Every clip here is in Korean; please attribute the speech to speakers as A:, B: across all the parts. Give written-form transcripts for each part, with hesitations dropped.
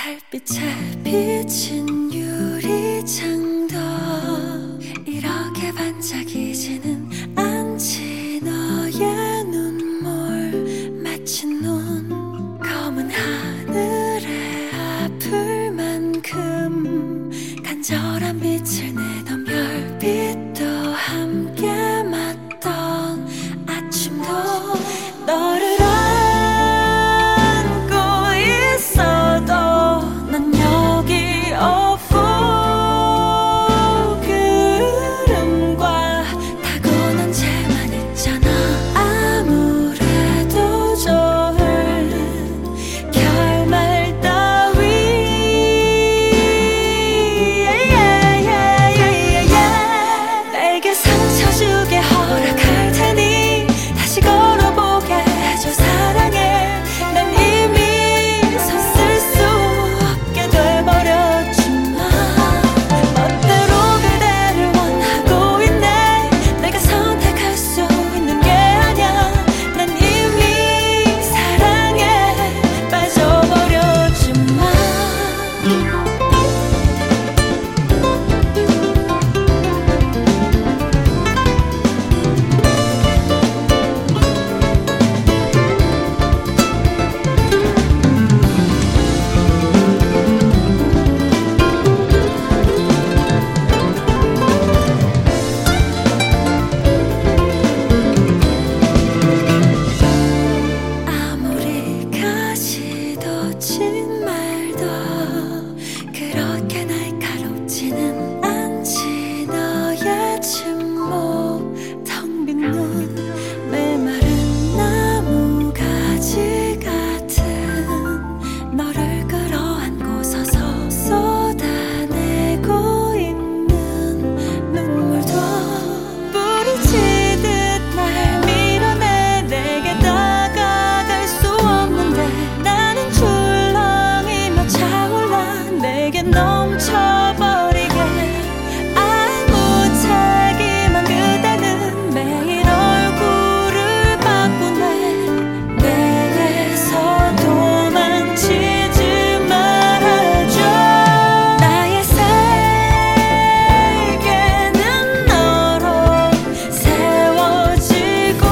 A: 달빛에 비친 유리창도 이렇게 반짝이지는 않지. 너의 눈물 마치 눈 검은 하늘에 아플 만큼 간절한 빛을 내던 별빛도 함께 맞던 아침도 너를 안고 있어도 난 여기 없고 구름과 타고난 채만 있잖아. 아무래도 좋은 결말 따위 내게 상처 주게 허락할 테니 다시 걸어보게 해줘. 사랑해. 난 이미 섰을 수 없게 돼버렸지만 멋대로 그대를 원하고 있네. 내가 선택할 수 있는 게 아냐. 난 이미 사랑에 빠져버렸지만 아무리 가시도진 말도 그렇게 날카롭지는 않지. 너의 침묵 텅 빈 눈 메마른 나무가지 같은 너를 끌어안고 서서 쏟아내고 있는 눈물도 부딪히듯 날 밀어내. 내게 다가갈 수 없는데 나는 출렁이며 차올라 내게 넘쳐버리게. 아무 책임한 그대는 매일 얼굴을 바꾸네. 내게서 도망치지 말아줘. 나의 세계는 너로 세워지고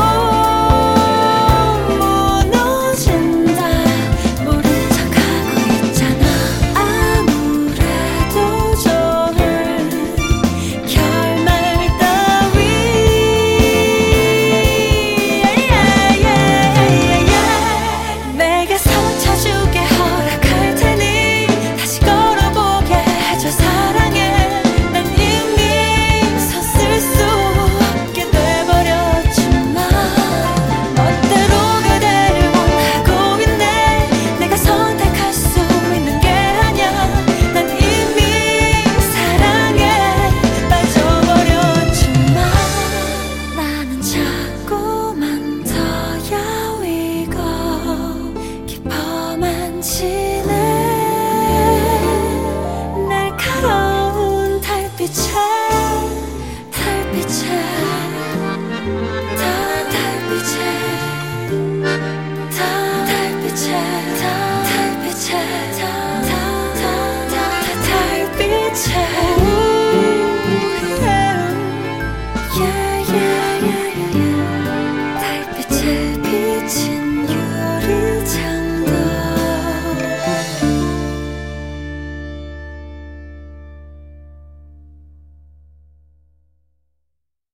A: 무너진다 모른 척하고 있잖아. 아무래도 좋은 결말 따위 내게 상처 주게 허락할 테니 다시 걸어보게 해줘. 사랑해. 난 이미 섰을 수 없게 돼버렸지만 멋대로 그대를 원하고 있네. 내가 선택할 수 있는 게 아냐. 난 이미 사랑에 빠져버렸지만 나는 자꾸만 더 야위고 깊어만 지네. 날카로운 달빛에